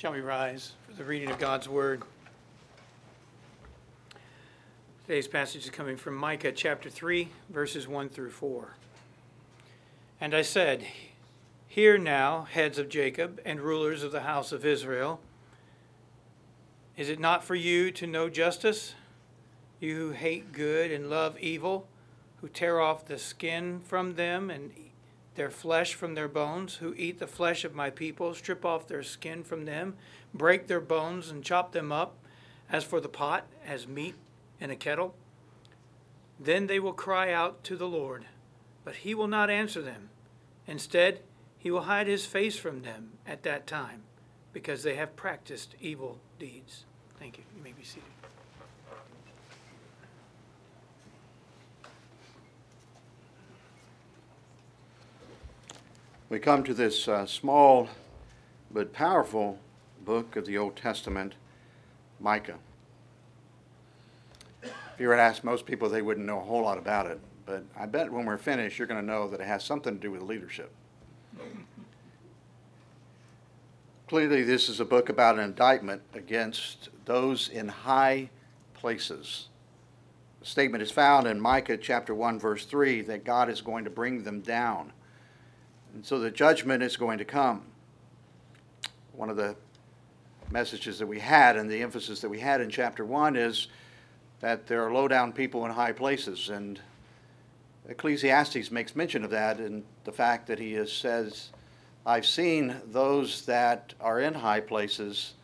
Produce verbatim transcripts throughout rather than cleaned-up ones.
Shall we rise for the reading of God's Word? Today's passage is coming from Micah chapter three, verses one through four. And I said, Hear now, heads of Jacob and rulers of the house of Israel. Is it not for you to know justice? You who hate good and love evil, who tear off the skin from them and their flesh from their bones, who eat the flesh of my people, strip off their skin from them, break their bones and chop them up, as for the pot, as meat in a kettle. Then they will cry out to the Lord, but he will not answer them. Instead, he will hide his face from them at that time, because they have practiced evil deeds. Thank you. You may be seated. We come to this uh, small but powerful book of the Old Testament, Micah. If you were to ask most people, they wouldn't know a whole lot about it. But I bet when we're finished, you're going to know that it has something to do with leadership. Clearly, this is a book about an indictment against those in high places. The statement is found in Micah chapter one, verse three, that God is going to bring them down. And so the judgment is going to come. One of the messages that we had and the emphasis that we had in chapter one is that there are low-down people in high places. And Ecclesiastes makes mention of that in the fact that he is, says, I've seen those that are in high places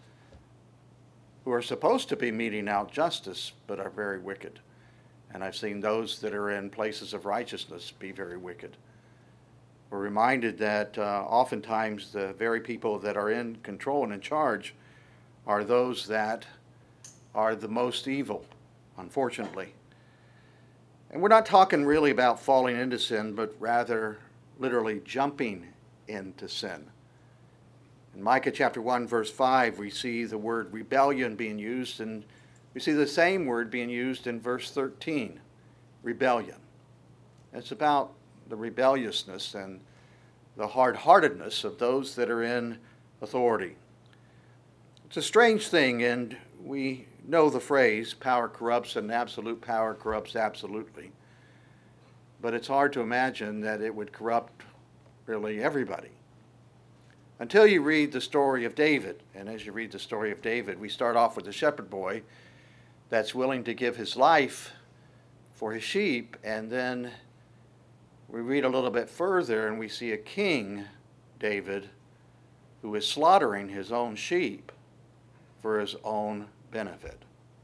who are supposed to be meting out justice but are very wicked. And I've seen those that are in places of righteousness be very wicked. We're reminded that uh, oftentimes the very people that are in control and in charge are those that are the most evil, unfortunately. And we're not talking really about falling into sin, but rather literally jumping into sin. In Micah chapter one, verse five, we see the word rebellion being used, and we see the same word being used in verse thirteen, rebellion. It's about the rebelliousness and the hard-heartedness of those that are in authority. It's a strange thing, and we know the phrase, power corrupts and absolute power corrupts absolutely. But it's hard to imagine that it would corrupt really everybody. Until you read the story of David, and as you read the story of David, we start off with a shepherd boy that's willing to give his life for his sheep, and then we read a little bit further and we see a king, David, who is slaughtering his own sheep for his own benefit.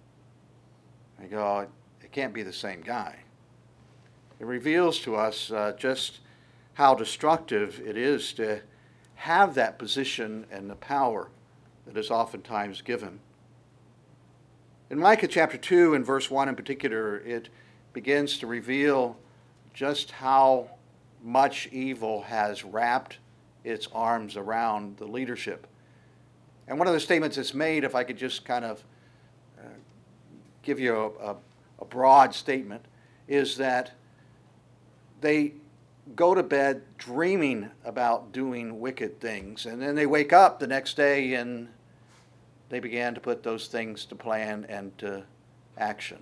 I go, it can't be the same guy. It reveals to us uh, just how destructive it is to have that position and the power that is oftentimes given. In Micah chapter two and verse one in particular, it begins to reveal just how much evil has wrapped its arms around the leadership. And one of the statements that's made, if I could just kind of uh, give you a, a, a broad statement, is that they go to bed dreaming about doing wicked things, and then they wake up the next day and they began to put those things to plan and to action.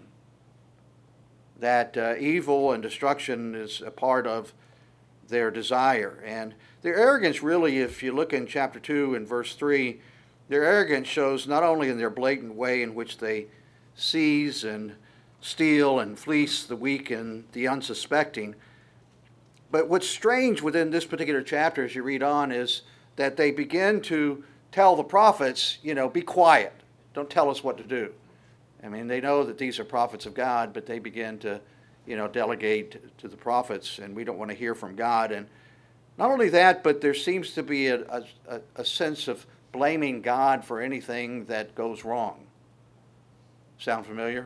That uh, evil and destruction is a part of their desire. And their arrogance really, if you look in chapter two and verse three, their arrogance shows not only in their blatant way in which they seize and steal and fleece the weak and the unsuspecting, but what's strange within this particular chapter as you read on is that they begin to tell the prophets, you know, be quiet. Don't tell us what to do. I mean, they know that these are prophets of God, but they begin to, you know, delegate to the prophets, and we don't want to hear from God. And not only that, but there seems to be a, a, a sense of blaming God for anything that goes wrong. Sound familiar?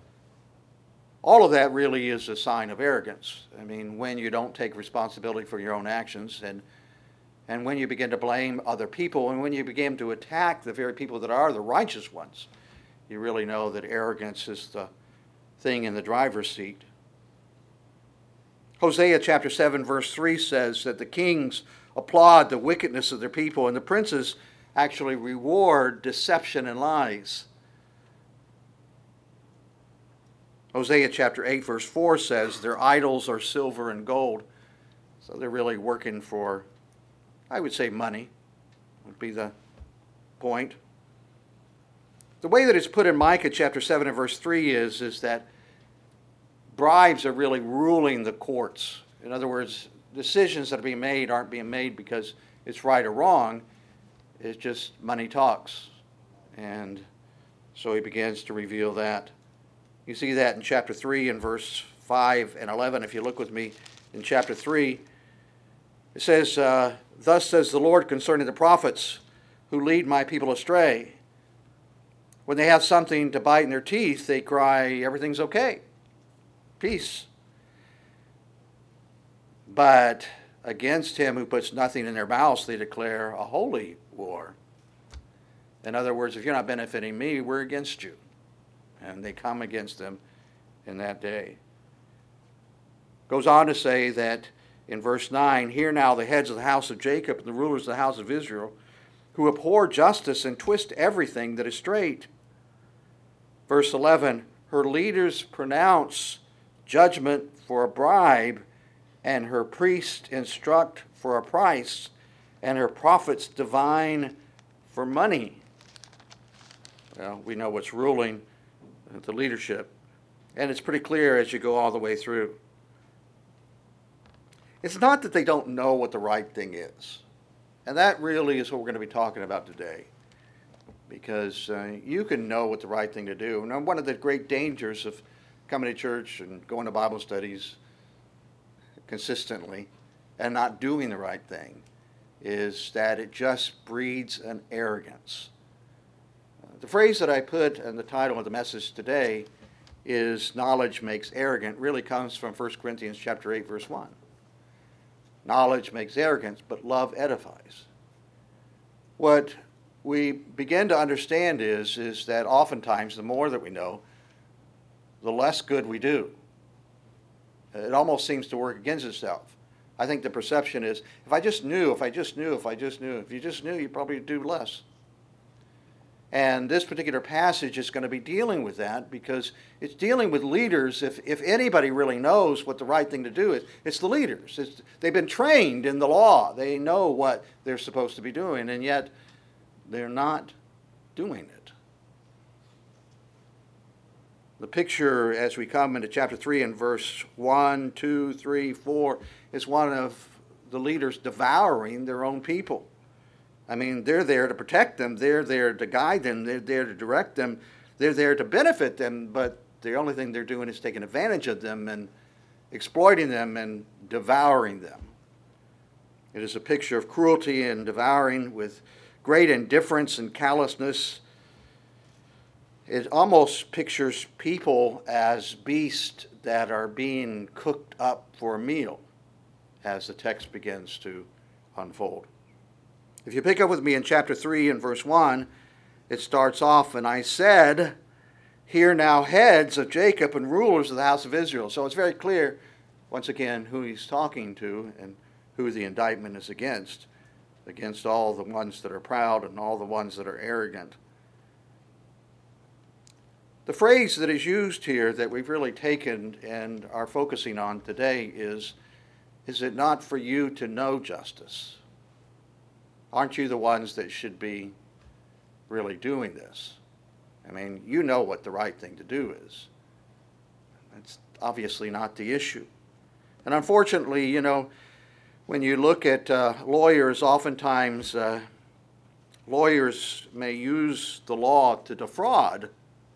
All of that really is a sign of arrogance. I mean, when you don't take responsibility for your own actions, and and when you begin to blame other people, and when you begin to attack the very people that are the righteous ones, you really know that arrogance is the thing in the driver's seat. Hosea chapter seven verse three says that the kings applaud the wickedness of their people, and the princes actually reward deception and lies. Hosea chapter eight verse four says, their idols are silver and gold. So they're really working for, I would say, money would be the point. The way that it's put in Micah chapter seven and verse three is, is that bribes are really ruling the courts. In other words, decisions that are being made aren't being made because it's right or wrong. It's just money talks. And so he begins to reveal that. You see that in chapter three and verse five and eleven. If you look with me in chapter three, it says, uh, thus says the Lord concerning the prophets who lead my people astray. When they have something to bite in their teeth, they cry, everything's okay. Peace. But against him who puts nothing in their mouths, they declare a holy war. In other words, if you're not benefiting me, we're against you. And they come against them in that day. Goes on to say that in verse nine, hear now the heads of the house of Jacob and the rulers of the house of Israel, who abhor justice and twist everything that is straight. Verse eleven, her leaders pronounce judgment for a bribe, and her priests instruct for a price, and her prophets divine for money. Well, we know what's ruling the leadership, and it's pretty clear as you go all the way through. It's not that they don't know what the right thing is, and that really is what we're going to be talking about today, because uh, you can know what the right thing to do. And one of the great dangers of coming to church and going to Bible studies consistently and not doing the right thing is that it just breeds an arrogance. The phrase that I put in the title of the message today is knowledge makes arrogant, really comes from First Corinthians chapter eight, verse one. Knowledge makes arrogance, but love edifies. What we begin to understand is, is that oftentimes the more that we know, the less good we do. It almost seems to work against itself. I think the perception is, if I just knew, if I just knew, if I just knew, if you just knew, you'd probably do less. And this particular passage is going to be dealing with that because it's dealing with leaders. If, if anybody really knows what the right thing to do is, it's the leaders. It's, they've been trained in the law. They know what they're supposed to be doing, and yet they're not doing it. The picture as we come into chapter three and verse one, two, three, four is one of the leaders devouring their own people. I mean, they're there to protect them. They're there to guide them. They're there to direct them. They're there to benefit them. But the only thing they're doing is taking advantage of them and exploiting them and devouring them. It is a picture of cruelty and devouring with great indifference and callousness. It almost pictures people as beasts that are being cooked up for a meal as the text begins to unfold. If you pick up with me in chapter three and verse one, it starts off, and I said, hear now heads of Jacob and rulers of the house of Israel. So it's very clear, once again, who he's talking to and who the indictment is against, against all the ones that are proud and all the ones that are arrogant. The phrase that is used here that we've really taken and are focusing on today is, is it not for you to know justice? Aren't you the ones that should be really doing this? I mean, you know what the right thing to do is. That's obviously not the issue. And unfortunately, you know, when you look at uh, lawyers, oftentimes uh, lawyers may use the law to defraud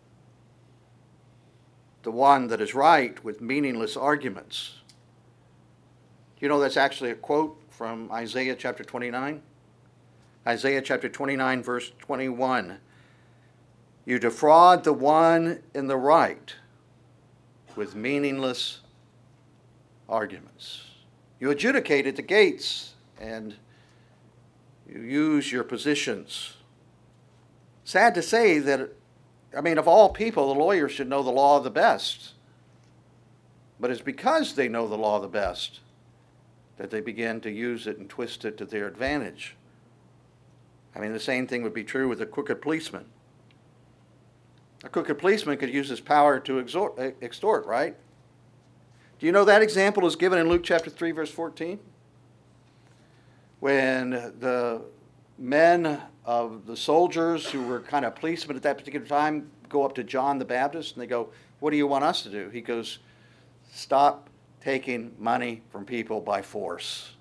the one that is right with meaningless arguments. You know, that's actually a quote from Isaiah chapter twenty-nine. Isaiah chapter twenty-nine, verse twenty-one. You defraud the one in the right with meaningless arguments. You adjudicate at the gates and you use your positions. Sad to say that, I mean, of all people, the lawyers should know the law the best. But it's because they know the law the best that they begin to use it and twist it to their advantage. I mean, the same thing would be true with a crooked policeman. A crooked policeman could use his power to extort, extort, right? Do you know that example is given in Luke chapter three, verse fourteen? When the men of the soldiers who were kind of policemen at that particular time go up to John the Baptist and they go, "What do you want us to do?" He goes, "Stop taking money from people by force."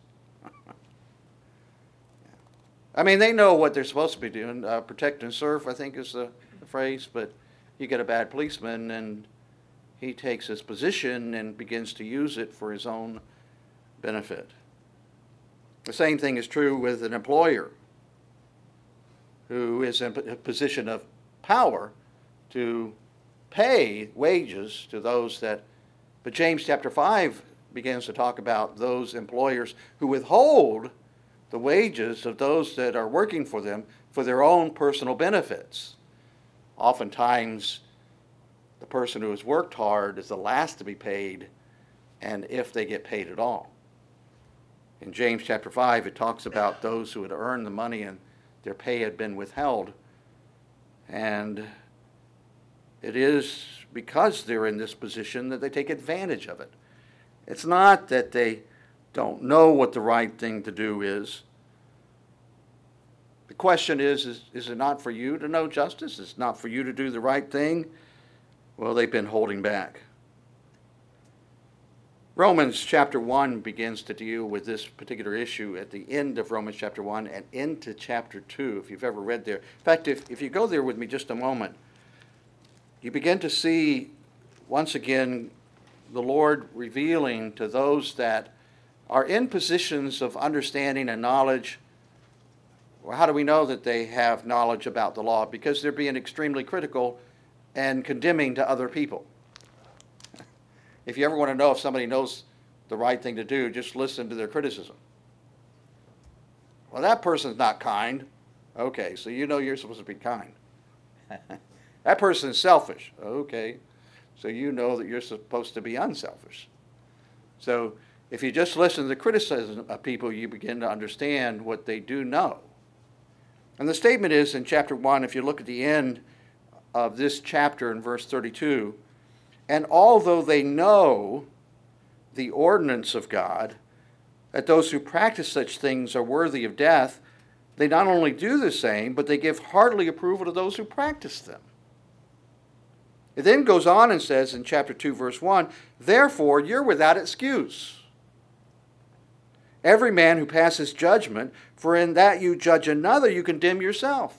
I mean, they know what they're supposed to be doing. Uh, protect and serve, I think, is the, the phrase. But you get a bad policeman and he takes his position and begins to use it for his own benefit. The same thing is true with an employer who is in a position of power to pay wages to those that, but James chapter five begins to talk about those employers who withhold the wages of those that are working for them for their own personal benefits. Oftentimes, the person who has worked hard is the last to be paid, and if they get paid at all. In James chapter five, it talks about those who had earned the money and their pay had been withheld. And it is because they're in this position that they take advantage of it. It's not that they don't know what the right thing to do is. The question is, is, is it not for you to know justice? Is it not for you to do the right thing? Well, they've been holding back. Romans chapter one begins to deal with this particular issue at the end of Romans chapter one and into chapter two, if you've ever read there. In fact, if, if you go there with me just a moment, you begin to see, once again, the Lord revealing to those that are in positions of understanding and knowledge. Well, how do we know that they have knowledge about the law? Because they're being extremely critical and condemning to other people. If you ever want to know if somebody knows the right thing to do, just listen to their criticism. Well, that person's not kind. Okay, so you know you're supposed to be kind. That person's selfish. Okay, so you know that you're supposed to be unselfish. So if you just listen to the criticism of people, you begin to understand what they do know. And the statement is in chapter one, if you look at the end of this chapter in verse thirty-two, and although they know the ordinance of God, that those who practice such things are worthy of death, they not only do the same, but they give heartily approval to those who practice them. It then goes on and says in chapter two, verse one, therefore you're without excuse, every man who passes judgment, for in that you judge another, you condemn yourself.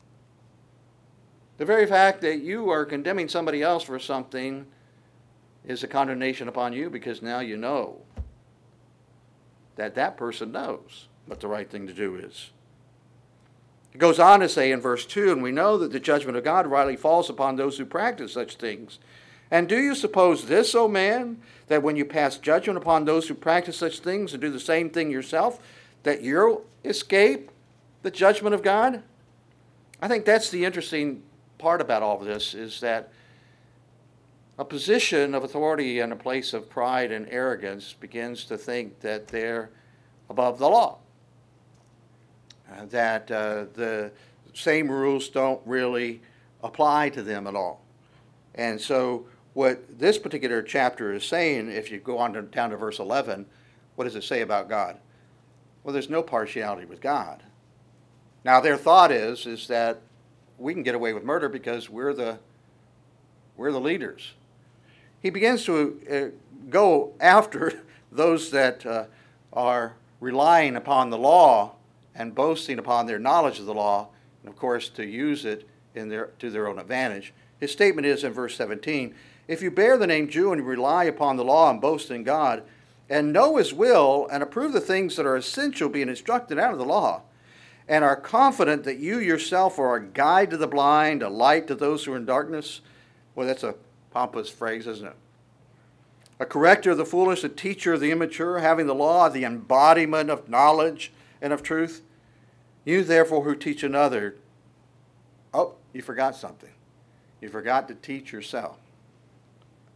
The very fact that you are condemning somebody else for something is a condemnation upon you, because now you know that that person knows what the right thing to do is. It goes on to say in verse two, and we know that the judgment of God rightly falls upon those who practice such things. And do you suppose this, O man, that when you pass judgment upon those who practice such things and do the same thing yourself, that you'll escape the judgment of God? I think that's the interesting part about all of this, is that a position of authority and a place of pride and arrogance begins to think that they're above the law, uh, that uh, the same rules don't really apply to them at all. And so what this particular chapter is saying, if you go on to, down to verse eleven, what does it say about God? Well, there's no partiality with God. Now, their thought is, is that we can get away with murder because we're the, we're the leaders. He begins to uh, go after those that uh, are relying upon the law and boasting upon their knowledge of the law, and of course to use it in their, to their own advantage. His statement is in verse seventeen, if you bear the name Jew and rely upon the law and boast in God, and know his will and approve the things that are essential, being instructed out of the law, and are confident that you yourself are a guide to the blind, a light to those who are in darkness. Well, that's a pompous phrase, isn't it? A corrector of the foolish, a teacher of the immature, having the law, the embodiment of knowledge and of truth. You therefore who teach another, oh, you forgot something. You forgot to teach yourself.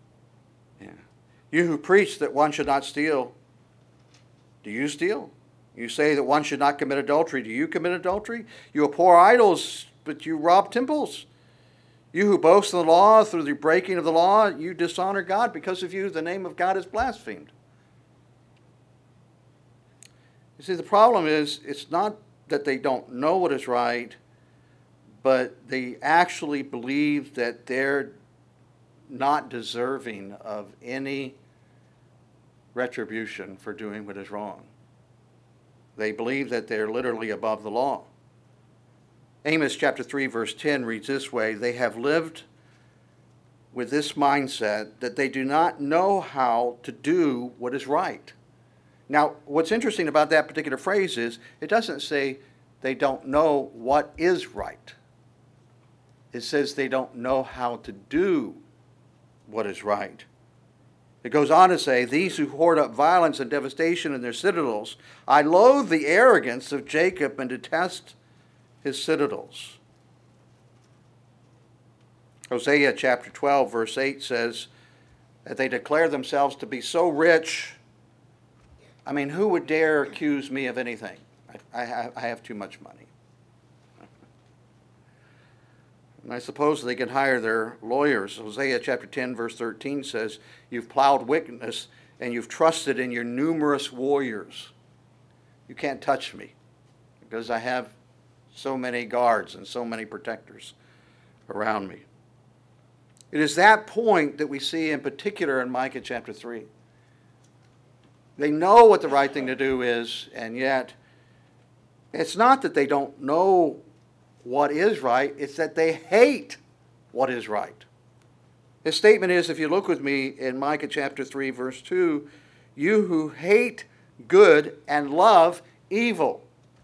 Yeah. You who preach that one should not steal, do you steal? You say that one should not commit adultery. Do you commit adultery? You abhor idols, but you rob temples. You who boast in the law, through the breaking of the law, you dishonor God. Because of you, the name of God is blasphemed. You see, the problem is, it's not that they don't know what is right, but they actually believe that they're not deserving of any retribution for doing what is wrong. They believe that they're literally above the law. Amos chapter three verse ten reads this way, they have lived with this mindset that they do not know how to do what is right. Now, what's interesting about that particular phrase is it doesn't say they don't know what is right. It says they don't know how to do what is right. It goes on to say, these who hoard up violence and devastation in their citadels, I loathe the arrogance of Jacob and detest his citadels. Hosea chapter twelve verse eight says that they declare themselves to be so rich. I mean, who would dare accuse me of anything? I, I, I have too much money. And I suppose they can hire their lawyers. Hosea chapter ten verse thirteen says, you've plowed wickedness and you've trusted in your numerous warriors. You can't touch me because I have so many guards and so many protectors around me. It is that point that we see in particular in Micah chapter three. They know what the right thing to do is, and yet it's not that they don't know what is right, it's that they hate what is right. His statement is, if you look with me in Micah chapter three, verse two, you who hate good and love evil.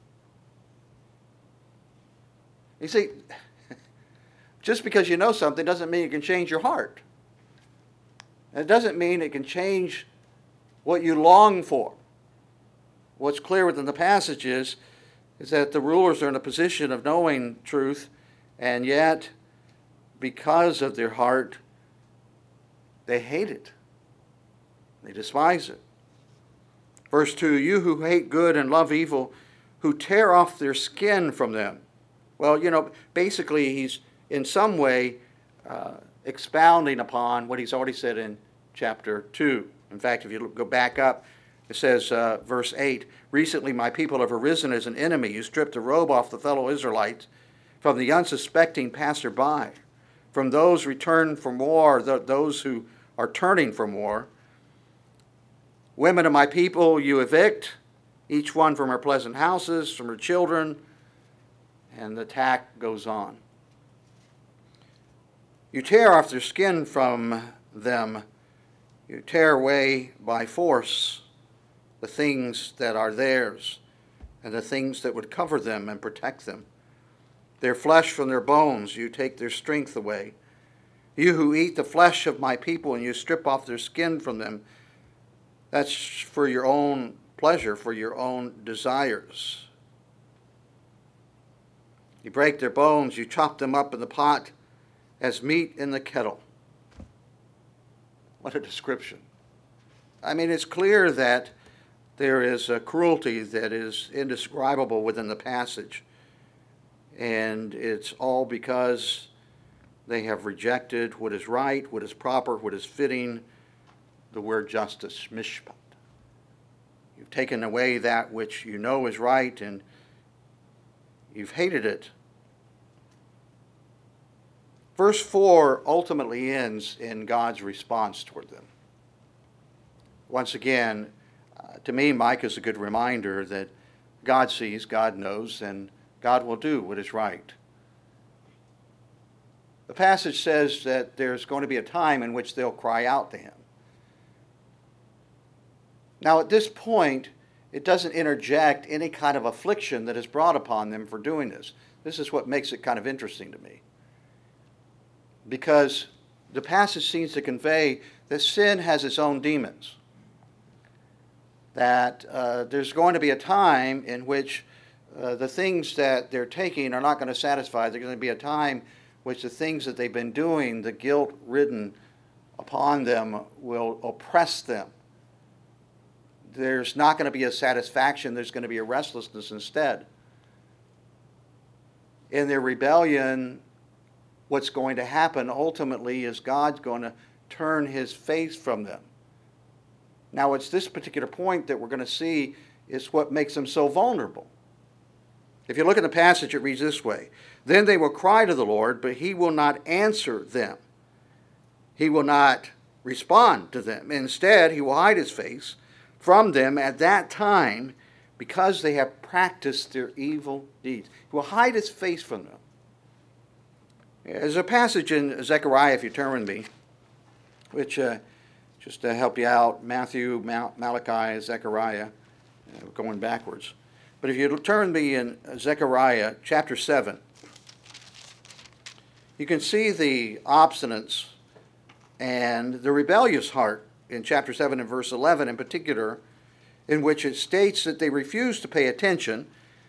You see, just because you know something doesn't mean it can change your heart. It doesn't mean it can change what you long for. What's clear within the passage is, is that the rulers are in a position of knowing truth, and yet, because of their heart, they hate it. They despise it. Verse two, you who hate good and love evil, who tear off their skin from them. Well, you know, basically he's in some way uh, expounding upon what he's already said in chapter two. In fact, if you go back up, it says, uh, verse eight, recently my people have arisen as an enemy. You stripped the robe off the fellow Israelites, from the unsuspecting passerby, from those returned from war, th- those who are turning from war. Women of my people you evict, each one from her pleasant houses, from her children, and the attack goes on. You tear off their skin from them. You tear away by force the things that are theirs and the things that would cover them and protect them. Their flesh from their bones, you take their strength away. You who eat the flesh of my people and you strip off their skin from them, that's for your own pleasure, for your own desires. You break their bones, you chop them up in the pot as meat in the kettle. What a description. I mean, it's clear that there is a cruelty that is indescribable within the passage. And it's all because they have rejected what is right, what is proper, what is fitting, the word justice, mishpat. You've taken away that which you know is right, and you've hated it. Verse four ultimately ends in God's response toward them. Once again, uh, to me, Micah is a good reminder that God sees, God knows, and God will do what is right. The passage says that there's going to be a time in which they'll cry out to him. Now, at this point, it doesn't interject any kind of affliction that is brought upon them for doing this. This is what makes it kind of interesting to me. Because the passage seems to convey that sin has its own demons. That uh, there's going to be a time in which uh, the things that they're taking are not going to satisfy. There's going to be a time which the things that they've been doing, the guilt ridden upon them, will oppress them. there's not going to be a satisfaction, there's going to be a restlessness instead. In their rebellion, what's going to happen ultimately is God's going to turn his face from them. Now, it's this particular point that we're going to see is what makes them so vulnerable. If you look at the passage, it reads this way. Then they will cry to the Lord, but he will not answer them. He will not respond to them. Instead, he will hide his face from them at that time because they have practiced their evil deeds. He will hide his face from them. There's a passage in Zechariah, if you turn with me, which, uh, just to help you out, Matthew, Mal- Malachi, Zechariah, uh, going backwards. But if you turn with me in Zechariah chapter seven, you can see the obstinance and the rebellious heart in chapter seven and verse eleven in particular, in which it states that they refused to pay attention.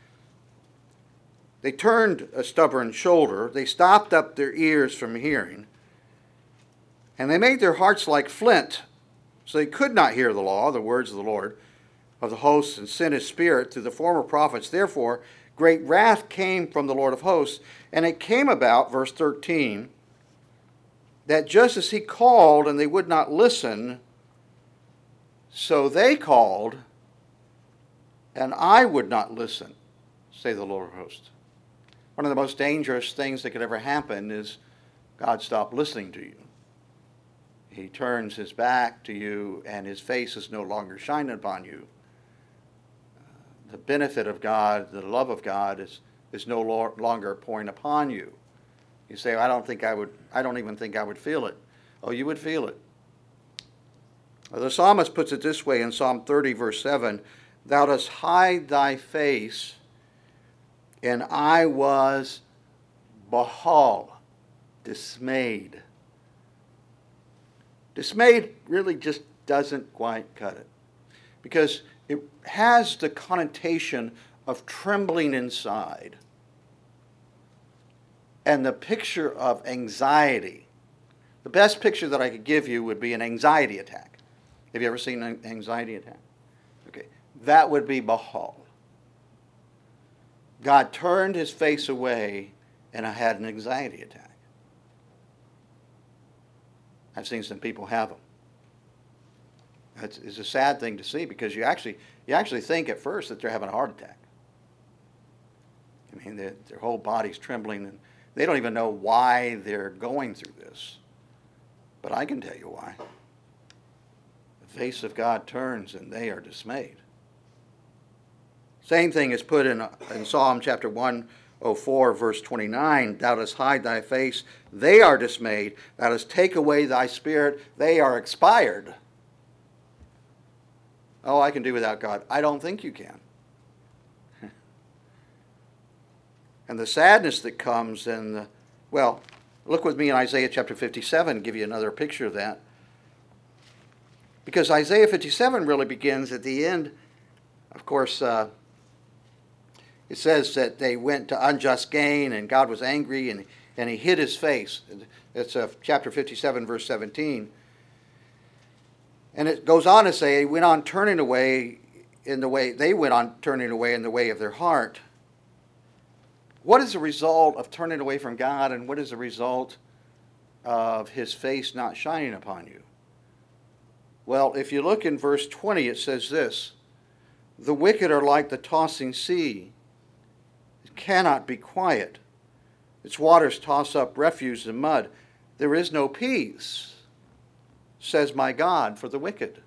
They turned a stubborn shoulder. They stopped up their ears from hearing. And they made their hearts like flint, so they could not hear the law, the words of the Lord of the hosts, and sent his spirit through the former prophets. Therefore, great wrath came from the Lord of hosts. And it came about, verse thirteen, that just as he called and they would not listen, so they called and I would not listen, say the Lord of hosts. One of the most dangerous things that could ever happen is God stopped listening to you. He turns his back to you and his face is no longer shining upon you. The benefit of God, the love of God is, is no longer pouring upon you. You say, I don't think I would, I don't even think I would feel it. Oh, you would feel it. The psalmist puts it this way in Psalm thirty, verse seven, Thou dost hide thy face, and I was bahal, dismayed. Dismayed really just doesn't quite cut it, because it has the connotation of trembling inside and the picture of anxiety. The best picture that I could give you would be an anxiety attack. Have you ever seen an anxiety attack? Okay, that would be bahal. God turned his face away and I had an anxiety attack. I've seen some people have them. It's, it's a sad thing to see because you actually you actually think at first that they're having a heart attack. I mean, their, their whole body's trembling and they don't even know why they're going through this. But I can tell you why. The face of God turns and they are dismayed. Same thing is put in, in Psalm chapter one oh four, verse twenty-nine. Thou dost hide thy face, they are dismayed. Thou dost take away thy spirit, they are expired. Oh, I can do without God. I don't think you can. And the sadness that comes in the, well, look with me in Isaiah chapter fifty-seven, give you another picture of that. Because Isaiah fifty-seven really begins at the end. Of course, uh, it says that they went to unjust gain and God was angry and, and he hid his face. It's uh, chapter fifty-seven, verse seventeen. And it goes on to say, he went on turning away in the way, they went on turning away in the way of their heart. What is the result of turning away from God, and what is the result of his face not shining upon you? Well, if you look in verse twenty, it says this, the wicked are like the tossing sea. It cannot be quiet. Its waters toss up refuse and mud. There is no peace, says my God, for the wicked.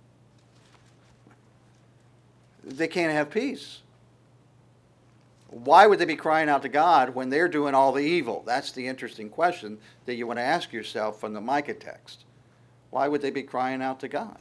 They can't have peace. Why would they be crying out to God when they're doing all the evil? That's the interesting question that you want to ask yourself from the Micah text. Why would they be crying out to God?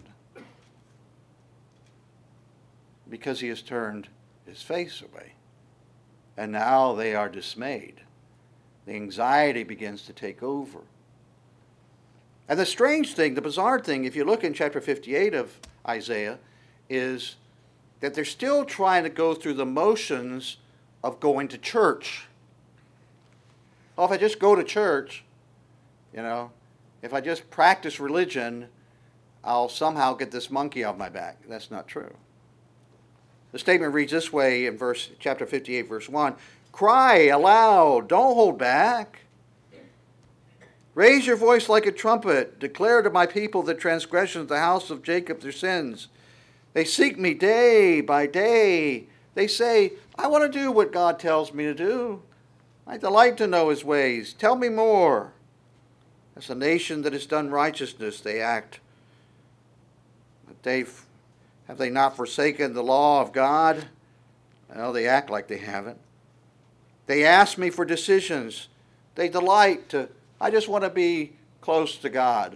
Because he has turned his face away. And now they are dismayed. The anxiety begins to take over. And the strange thing, the bizarre thing, if you look in chapter fifty-eight of Isaiah, is that they're still trying to go through the motions of going to church. Well, if I just go to church, you know, if I just practice religion, I'll somehow get this monkey off my back. That's not true. The statement reads this way in verse chapter fifty-eight, verse one. Cry aloud, don't hold back. Raise your voice like a trumpet. Declare to my people the transgressions of the house of Jacob, their sins. They seek me day by day. They say, I want to do what God tells me to do. I delight to know his ways. Tell me more. As a nation that has done righteousness, they act. But they've, have they not forsaken the law of God? Well, they act like they haven't. They ask me for decisions. They delight to, I just want to be close to God.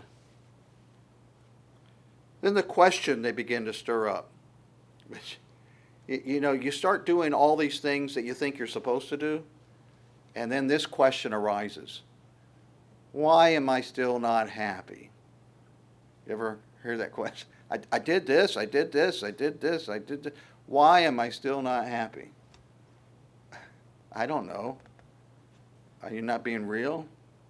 Then the question they begin to stir up. You know, you start doing all these things that you think you're supposed to do, and then this question arises. Why am I still not happy? You ever hear that question? I, I did this, I did this, I did this, I did this. Why am I still not happy? I don't know. Are you not being real?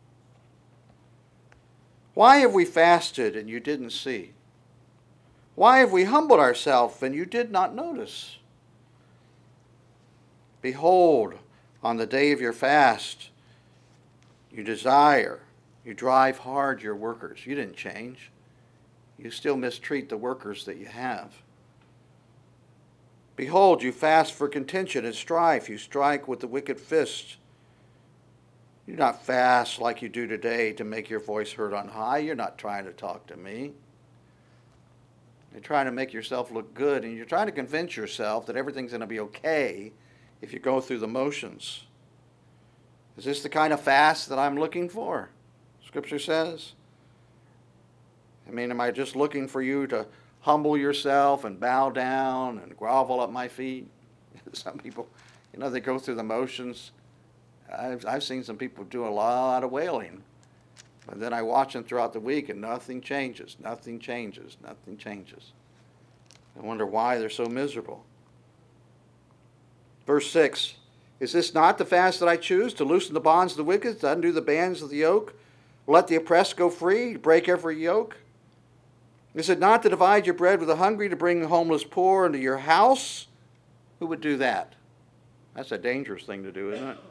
Why have we fasted and you didn't see? Why have we humbled ourselves and you did not notice? Behold, on the day of your fast, you desire, you drive hard your workers. You didn't change. You still mistreat the workers that you have. Behold, you fast for contention and strife. You strike with the wicked fist. You do not fast like you do today to make your voice heard on high. You're not trying to talk to me. You're trying to make yourself look good, and you're trying to convince yourself that everything's going to be okay if you go through the motions. Is this the kind of fast that I'm looking for? Scripture says. I mean, am I just looking for you to humble yourself and bow down and grovel at my feet? Some people, you know, they go through the motions. I've, I've seen some people do a lot of wailing. But then I watch them throughout the week and nothing changes, nothing changes, nothing changes. I wonder why they're so miserable. Verse six, is this not the fast that I choose, to loosen the bonds of the wicked, to undo the bands of the yoke, let the oppressed go free, break every yoke? Is it not to divide your bread with the hungry, to bring the homeless poor into your house? Who would do that? That's a dangerous thing to do, isn't it?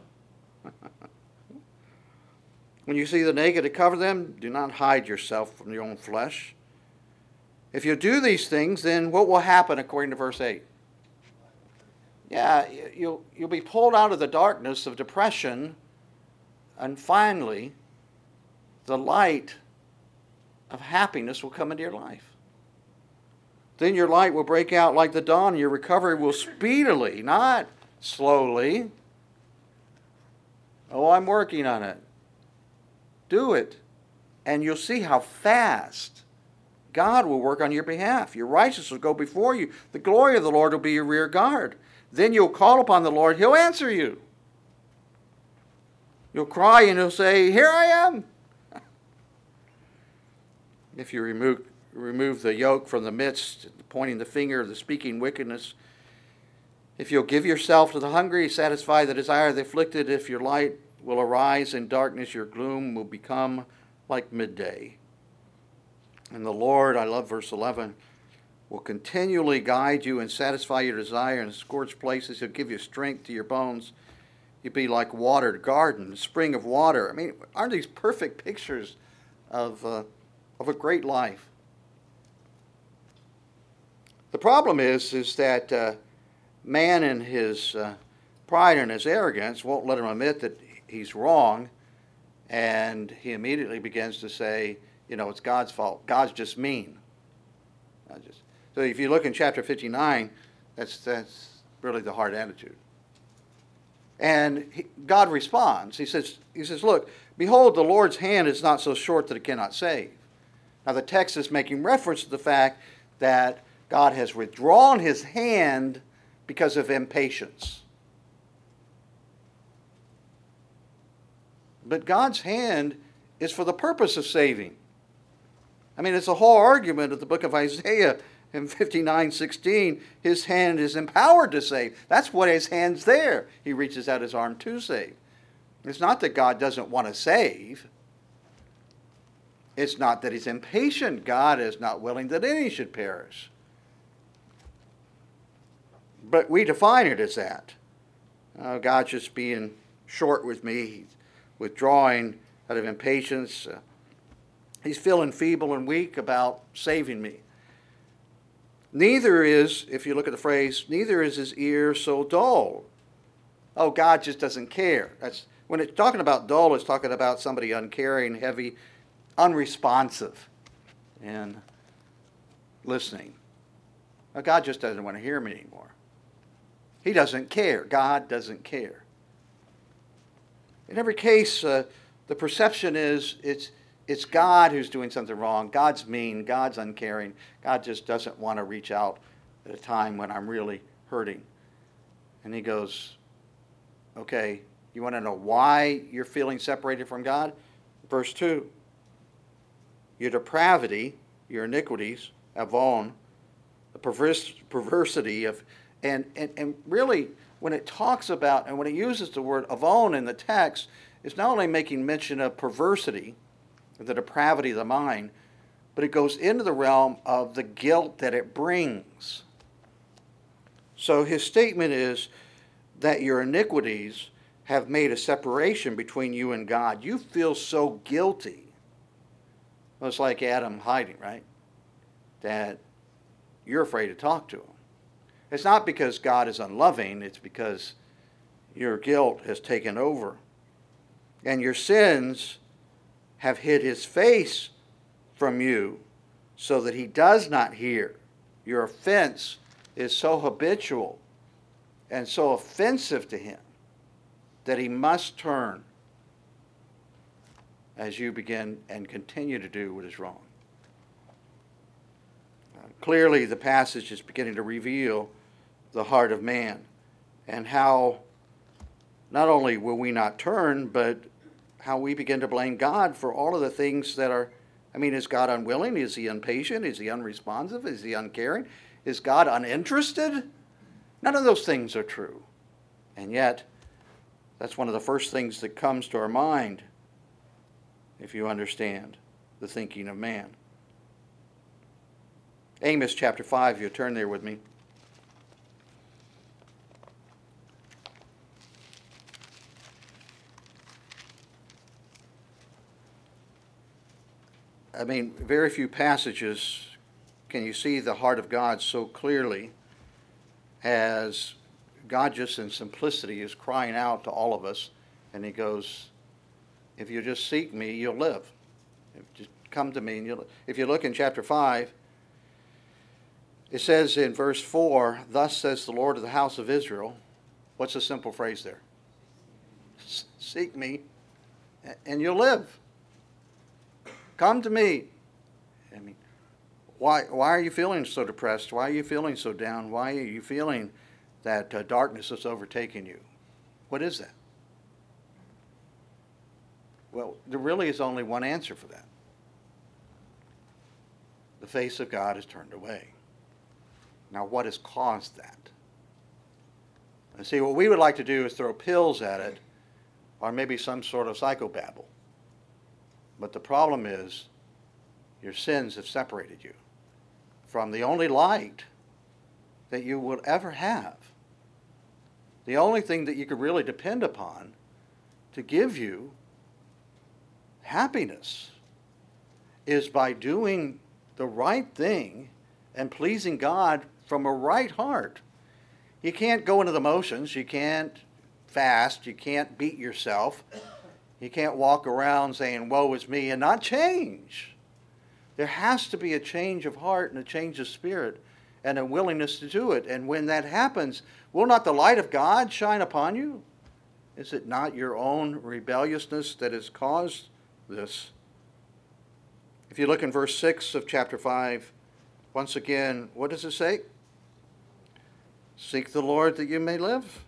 When you see the naked, to cover them, do not hide yourself from your own flesh. If you do these things, then what will happen according to verse eight? Yeah, you'll, you'll be pulled out of the darkness of depression, and finally, the light of happiness will come into your life. Then your light will break out like the dawn, and your recovery will speedily, not slowly. Oh, I'm working on it. Do it, and you'll see how fast God will work on your behalf. Your righteousness will go before you. The glory of the Lord will be your rear guard. Then you'll call upon the Lord. He'll answer you. You'll cry and he'll say, here I am. If you remove, remove the yoke from the midst, pointing the finger, the speaking wickedness, if you'll give yourself to the hungry, satisfy the desire of the afflicted, if your light will arise in darkness, your gloom will become like midday. And the Lord, I love verse eleven, will continually guide you and satisfy your desire in scorched places. He'll give you strength to your bones. You'll be like watered garden, spring of water. I mean, aren't these perfect pictures of, uh, of a great life? The problem is, is that uh, man in his uh, pride and his arrogance won't let him admit that he's wrong, and he immediately begins to say, you know, it's God's fault. God's just mean. I just, so if you look in chapter fifty-nine, that's that's really the hard attitude. And he, God responds. He says, he says, look, behold, the Lord's hand is not so short that it cannot save. Now the text is making reference to the fact that God has withdrawn his hand because of impatience. But God's hand is for the purpose of saving. I mean, it's a whole argument of the book of Isaiah in fifty-nine sixteen. His hand is empowered to save. That's what his hand's there. He reaches out his arm to save. It's not that God doesn't want to save. It's not that he's impatient. God is not willing that any should perish. But we define it as that. Uh, God's just being short with me. He's withdrawing out of impatience. Uh, he's feeling feeble and weak about saving me. Neither is, if you look at the phrase, neither is his ear so dull. Oh, God just doesn't care. That's when it's talking about dull, it's talking about somebody uncaring, heavy, unresponsive, and listening. Now, God just doesn't want to hear me anymore. He doesn't care. God doesn't care. In every case, uh, the perception is it's it's God who's doing something wrong. God's mean. God's uncaring. God just doesn't want to reach out at a time when I'm really hurting. And he goes, okay, you want to know why you're feeling separated from God? Verse two, your depravity, your iniquities, avon, the perverse, perversity of, and, and, and really when it talks about, and when it uses the word avon in the text, it's not only making mention of perversity, the depravity of the mind, but it goes into the realm of the guilt that it brings. So his statement is that your iniquities have made a separation between you and God. You feel so guilty. Well, it's like Adam hiding, right? That you're afraid to talk to him. It's not because God is unloving, it's because your guilt has taken over. And your sins have hid his face from you so that he does not hear. Your offense is so habitual and so offensive to him that he must turn as you begin and continue to do what is wrong. Uh, clearly, the passage is beginning to reveal the heart of man and how not only will we not turn, but how we begin to blame God for all of the things that are, I mean, is God unwilling? Is he impatient? Is he unresponsive? Is he uncaring? Is God uninterested? None of those things are true. And yet, that's one of the first things that comes to our mind if you understand the thinking of man. Amos chapter five, you turn there with me. I mean, very few passages can you see the heart of God so clearly as God just in simplicity is crying out to all of us, and he goes, if you just seek me, you'll live. If just come to me and you'll. If you look in chapter five, it says in verse four, thus says the Lord of the house of Israel. What's the simple phrase there? Seek me and you'll live. Come to me. I mean, why, why are you feeling so depressed? Why are you feeling so down? Why are you feeling that uh, darkness has overtaken you? What is that? Well, there really is only one answer for that. The face of God is turned away. Now, what has caused that? And see, what we would like to do is throw pills at it, or maybe some sort of psychobabble. But the problem is, your sins have separated you from the only light that you will ever have. The only thing that you could really depend upon to give you happiness is by doing the right thing and pleasing God from a right heart. You can't go into the motions. You can't fast. You can't beat yourself. You can't walk around saying, woe is me, and not change. There has to be a change of heart and a change of spirit and a willingness to do it. And when that happens, will not the light of God shine upon you? Is it not your own rebelliousness that has caused this? If you look in verse six of chapter five, once again, what does it say? Seek the Lord that you may live.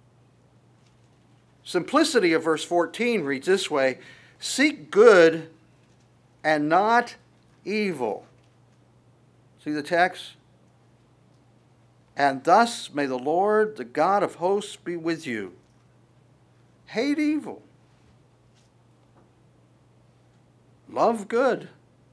Simplicity of verse fourteen reads this way, seek good and not evil. See the text? And thus may the Lord, the God of hosts, be with you. Hate evil. love good.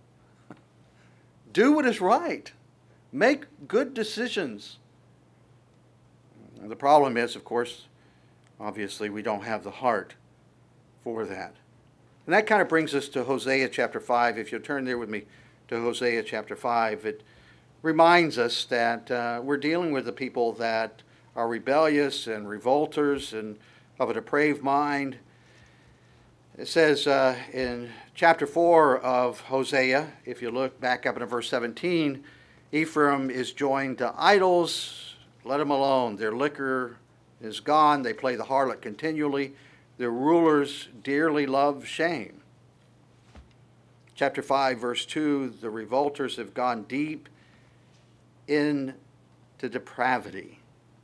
Do what is right. Make good decisions. The problem is, of course, obviously we don't have the heart for that. And that kind of brings us to Hosea chapter five. If you'll turn there with me to Hosea chapter five, it reminds us that uh, we're dealing with the people that are rebellious and revolters and of a depraved mind. It says uh, in chapter four of Hosea, if you look back up in verse seventeen, Ephraim is joined to idols. Let them alone. Their liquor is gone. They play the harlot continually. Their rulers dearly love shame. Chapter five, verse two, the revolters have gone deep into depravity.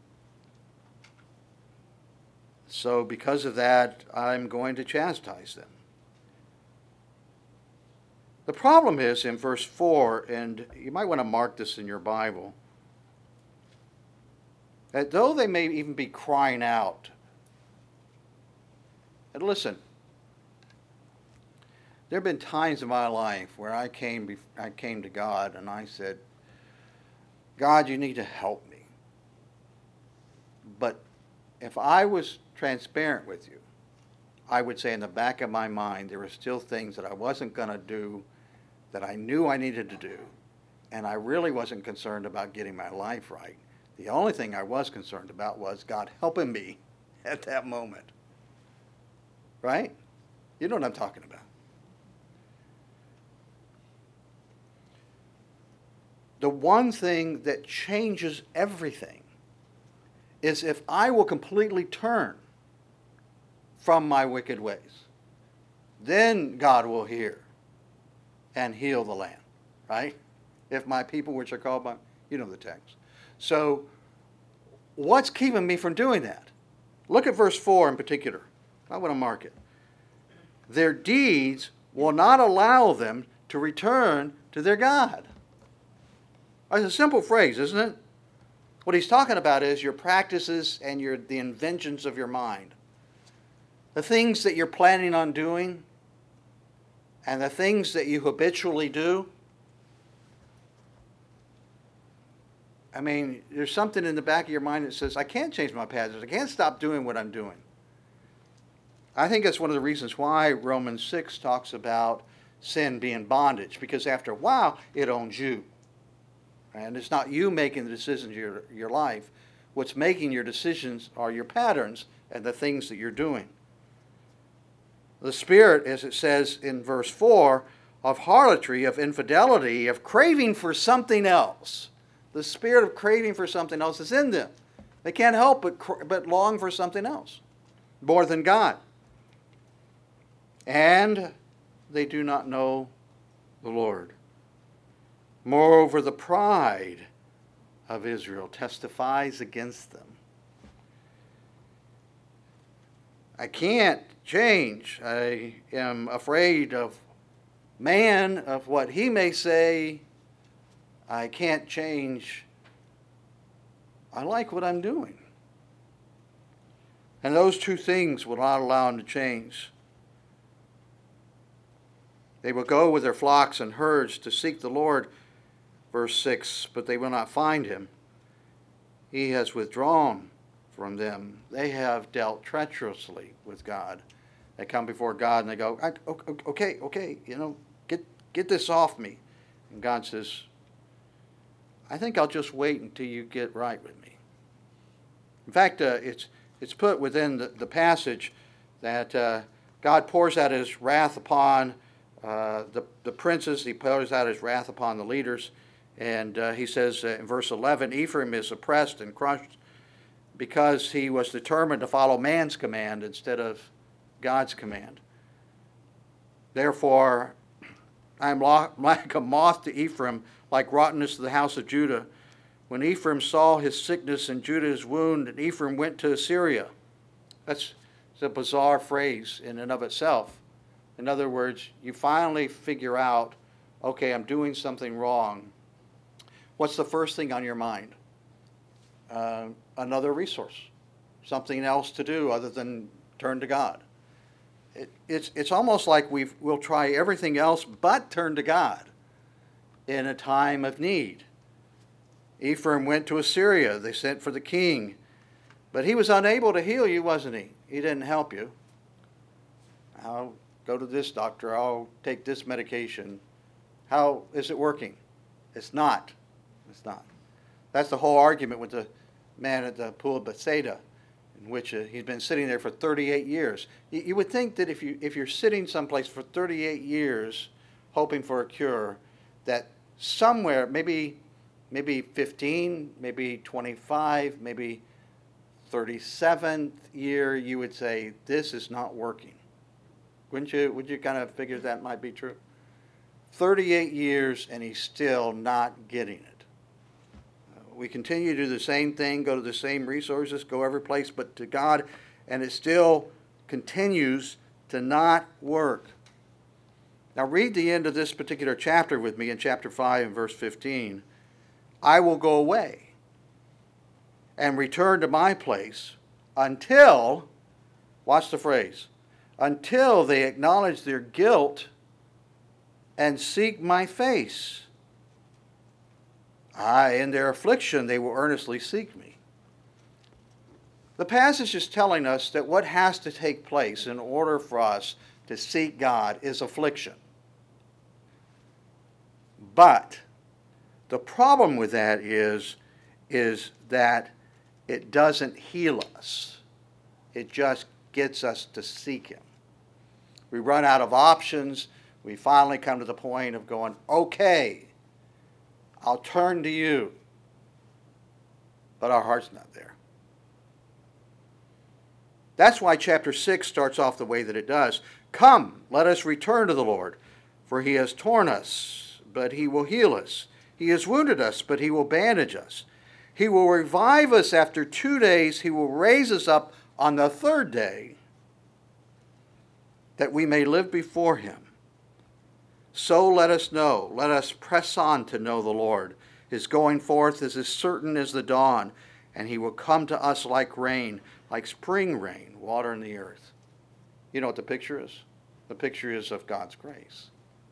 So because of that, I'm going to chastise them. The problem is in verse four, and you might want to mark this in your Bible, that though they may even be crying out, and listen, there have been times in my life where I came, I came to God and I said, God, you need to help me. But if I was transparent with you, I would say in the back of my mind there were still things that I wasn't going to do that I knew I needed to do, and I really wasn't concerned about getting my life right. The only thing I was concerned about was God helping me at that moment. Right? You know what I'm talking about. The one thing that changes everything is if I will completely turn from my wicked ways. Then God will hear and heal the land, right? If my people which are called by, you know the text. So what's keeping me from doing that? Look at verse four in particular. I want to mark it. Their deeds will not allow them to return to their God. It's a simple phrase, isn't it? What he's talking about is your practices and your the inventions of your mind. The things that you're planning on doing and the things that you habitually do. I mean, there's something in the back of your mind that says, I can't change my patterns. I can't stop doing what I'm doing. I think that's one of the reasons why Romans six talks about sin being bondage, because after a while, it owns you. And it's not you making the decisions of your, your life. What's making your decisions are your patterns and the things that you're doing. The spirit, as it says in verse four, of harlotry, of infidelity, of craving for something else. The spirit of craving for something else is in them. They can't help but, but long for something else, more than God. And they do not know the Lord. Moreover, the pride of Israel testifies against them. I can't change. I am afraid of man, of what he may say. I can't change. I like what I'm doing. And those two things will not allow him to change. They will go with their flocks and herds to seek the Lord, verse six, but they will not find him. He has withdrawn from them. They have dealt treacherously with God. They come before God and they go, okay, okay, you know, get get this off me. And God says, I think I'll just wait until you get right with me. In fact, uh, it's it's put within the, the passage that uh, God pours out his wrath upon uh, the, the princes. He pours out his wrath upon the leaders. And uh, he says uh, in verse eleven, Ephraim is oppressed and crushed because he was determined to follow man's command instead of God's command. Therefore, I am like a moth to Ephraim, like rottenness to the house of Judah. When Ephraim saw his sickness and Judah his wound, and Ephraim went to Assyria. That's a bizarre phrase in and of itself. In other words, you finally figure out, okay, I'm doing something wrong. What's the first thing on your mind? Uh, another resource. Something else to do other than turn to God. it, it's, it's almost like we've, we'll try everything else but turn to God in a time of need. Ephraim went to Assyria. They sent for the king. But he was unable to heal you, wasn't he? He didn't help you. I'll go to this doctor. I'll take this medication. How is it working? It's not. It's not. That's the whole argument with the man at the pool of Bethsaida, in which uh, he's been sitting there for thirty-eight years. You, you would think that if, you, if you're sitting someplace for thirty-eight years hoping for a cure, that somewhere, maybe, maybe fifteen, maybe twenty-five, maybe thirty-seventh year, you would say, this is not working. Wouldn't you, would you kind of figure that might be true? thirty-eight years and he's still not getting it. We continue to do the same thing, go to the same resources, go every place but to God, and it still continues to not work. Now read the end of this particular chapter with me in chapter five and verse fifteen. I will go away and return to my place until, watch the phrase, until they acknowledge their guilt and seek my face. Aye, in their affliction they will earnestly seek me. The passage is telling us that what has to take place in order for us to seek God is affliction. But the problem with that is, is that it doesn't heal us. It just gets us to seek him. We run out of options. We finally come to the point of going, okay, I'll turn to you. But our heart's not there. That's why chapter six starts off the way that it does. Come, let us return to the Lord, for he has torn us, but he will heal us. He has wounded us, but he will bandage us. He will revive us after two days. He will raise us up on the third day, that we may live before him. So let us know. Let us press on to know the Lord. His going forth is as certain as the dawn, and he will come to us like rain, like spring rain, watering the earth. You know what the picture is? The picture is of God's grace.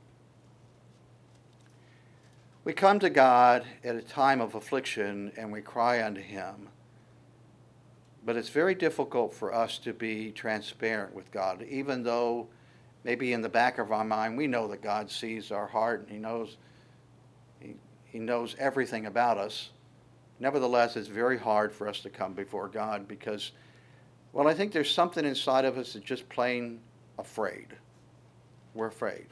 We come to God at a time of affliction and we cry unto him. But it's very difficult for us to be transparent with God, even though maybe in the back of our mind we know that God sees our heart and he knows, he, he knows everything about us. Nevertheless, it's very hard for us to come before God because, well, I think there's something inside of us that's just plain afraid. We're afraid.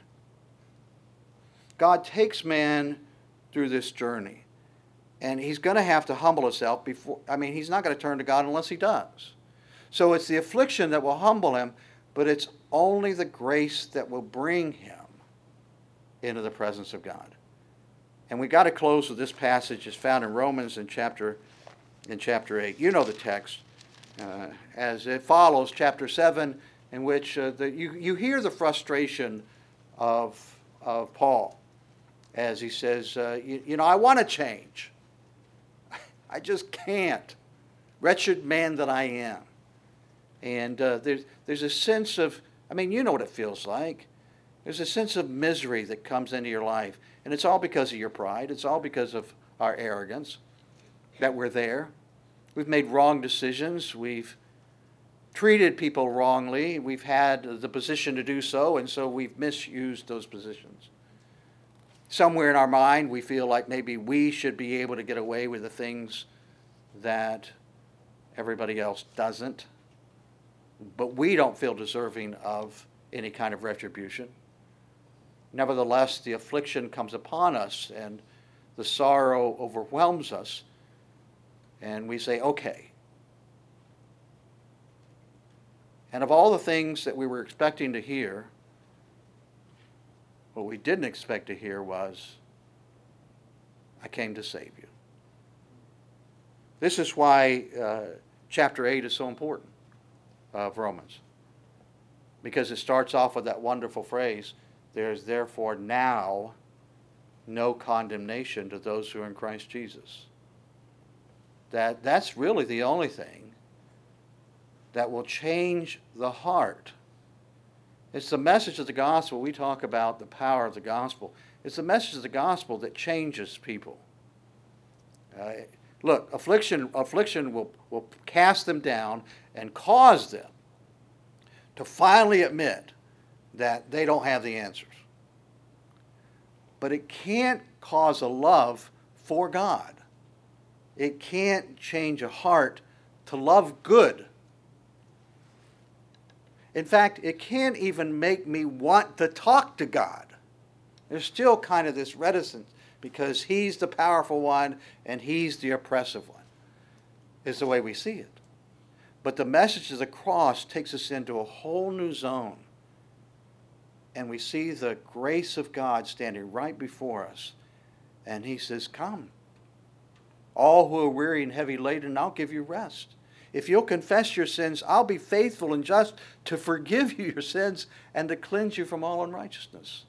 God takes man through this journey. And he's going to have to humble himself before, I mean, he's not going to turn to God unless he does. So it's the affliction that will humble him, but it's only the grace that will bring him into the presence of God. And we got to close with this passage. It's found in Romans in chapter, in chapter eight. You know the text. Uh, as it follows, chapter seven, in which uh, the, you, you hear the frustration of, of Paul as he says, uh, you, you know, I want to change. I just can't. Wretched man that I am. And uh, there's, there's a sense of, I mean, you know what it feels like. There's a sense of misery that comes into your life. And it's all because of your pride. It's all because of our arrogance that we're there. We've made wrong decisions. We've treated people wrongly. We've had the position to do so, and so we've misused those positions. Somewhere in our mind, we feel like maybe we should be able to get away with the things that everybody else doesn't. But we don't feel deserving of any kind of retribution. Nevertheless, the affliction comes upon us and the sorrow overwhelms us. And we say, okay. And of all the things that we were expecting to hear, what we didn't expect to hear was, I came to save you. This is why uh, chapter eight is so important of Romans. Because it starts off with that wonderful phrase, there is therefore now no condemnation to those who are in Christ Jesus. That, that's really the only thing that will change the heart It's the message of the gospel. We talk about the power of the gospel. It's the message of the gospel that changes people. Uh, look, affliction, affliction will, will cast them down and cause them to finally admit that they don't have the answers. But it can't cause a love for God. It can't change a heart to love good. In fact, it can't even make me want to talk to God. There's still kind of this reticence because He's the powerful one and He's the oppressive one, is the way we see it. But the message of the cross takes us into a whole new zone. And we see the grace of God standing right before us. And He says, come. All who are weary and heavy laden, I'll give you rest. If you'll confess your sins, I'll be faithful and just to forgive you your sins and to cleanse you from all unrighteousness.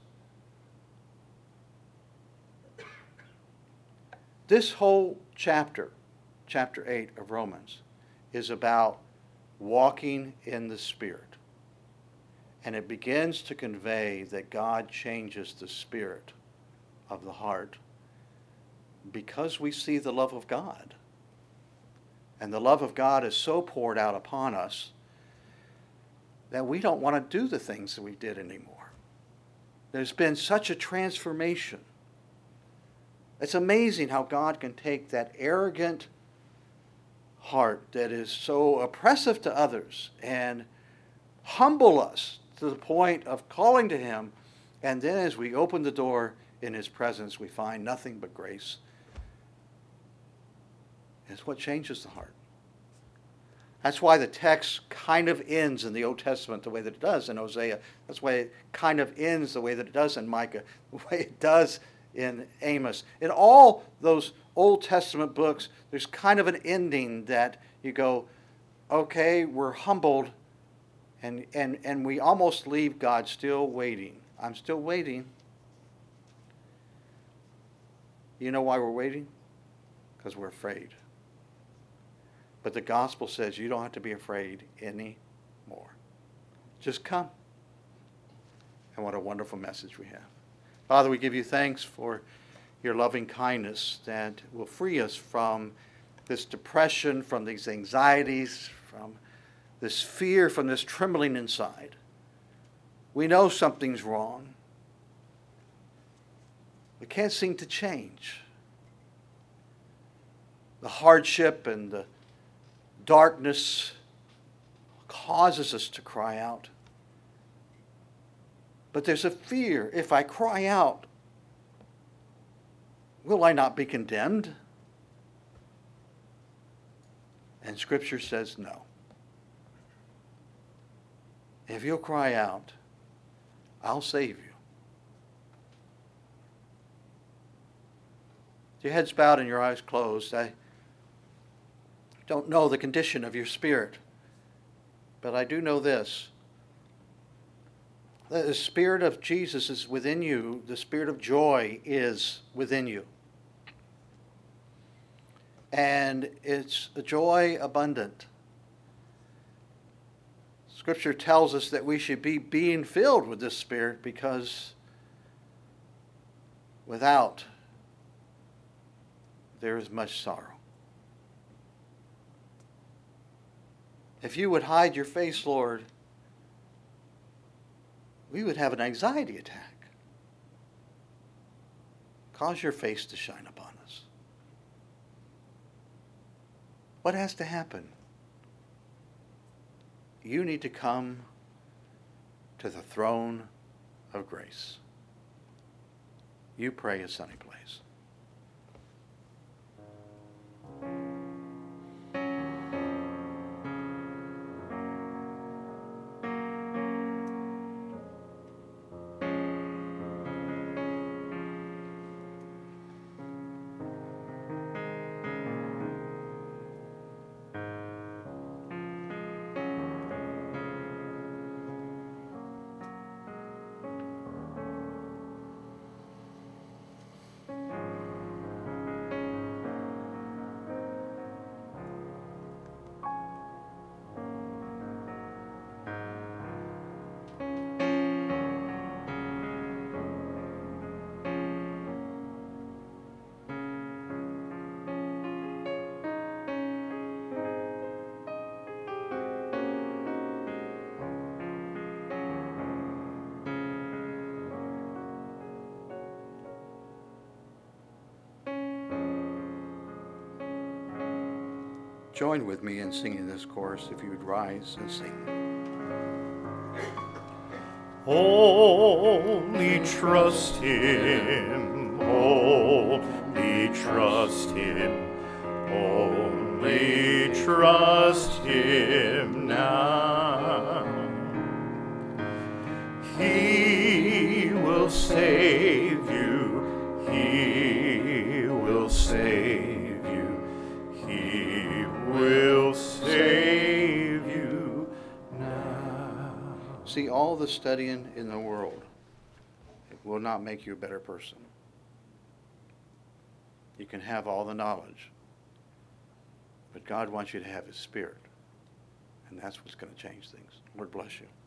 This whole chapter, chapter eight of Romans, is about walking in the Spirit. And it begins to convey that God changes the spirit of the heart because we see the love of God. And the love of God is so poured out upon us that we don't want to do the things that we did anymore. There's been such a transformation. It's amazing how God can take that arrogant heart that is so oppressive to others and humble us to the point of calling to Him. And then as we open the door in His presence, we find nothing but grace. It's what changes the heart. That's why the text kind of ends in the Old Testament the way that it does in Hosea. That's why it kind of ends the way that it does in Micah, the way it does in Amos. In all those Old Testament books, there's kind of an ending that you go, okay, we're humbled, and, and, and we almost leave God still waiting. I'm still waiting. You know why we're waiting? Because we're afraid. But the gospel says you don't have to be afraid anymore. Just come. And what a wonderful message we have. Father, we give you thanks for your loving kindness that will free us from this depression, from these anxieties, from this fear, from this trembling inside. We know something's wrong. We can't seem to change. The hardship and the darkness causes us to cry out. But there's a fear. If I cry out, will I not be condemned? And Scripture says no. If you'll cry out, I'll save you. With your heads bowed and your eyes closed, I don't know the condition of your spirit, but I do know this. The Spirit of Jesus is within you. The Spirit of joy is within you. And it's a joy abundant. Scripture tells us that we should be being filled with this Spirit because without, there is much sorrow. If you would hide your face, Lord, we would have an anxiety attack. Cause your face to shine upon us. What has to happen? You need to come to the throne of grace. You pray a sunny place. join with me in singing this chorus if you would rise and sing. Only trust Him, only trust Him, only trust Him now. He will save you, He will save you, He will save you now. See, all the studying in the world, it will not make you a better person. You can have all the knowledge, but God wants you to have His Spirit, and that's what's going to change things. Lord bless you.